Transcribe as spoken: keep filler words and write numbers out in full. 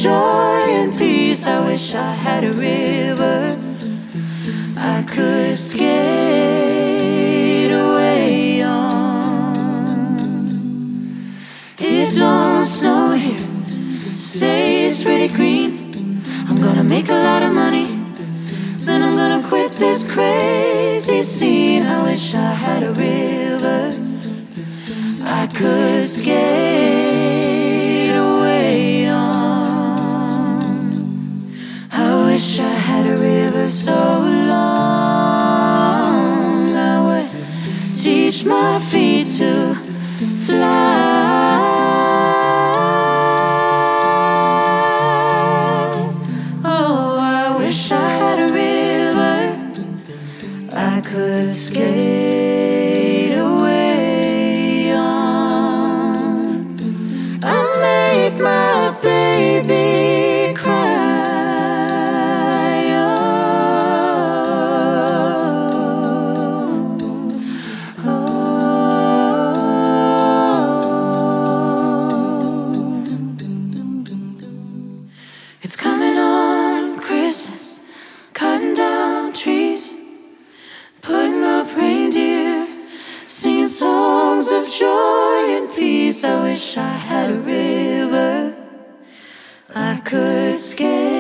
joy and peace. I wish I had a river I could skate away on. It don't snow here, stays pretty green. I'm gonna make a lot of money, then I'm gonna quit this crazy scene. I wish I had a river I could skate away on. I wish I had a river so long I would teach my feet to fly. Oh, I wish I had a river I could skate away on. I made my baby cry. Oh, oh. It's coming on Christmas, cutting down trees, putting up reindeer, singing songs of joy and peace. I wish I had a river I could skate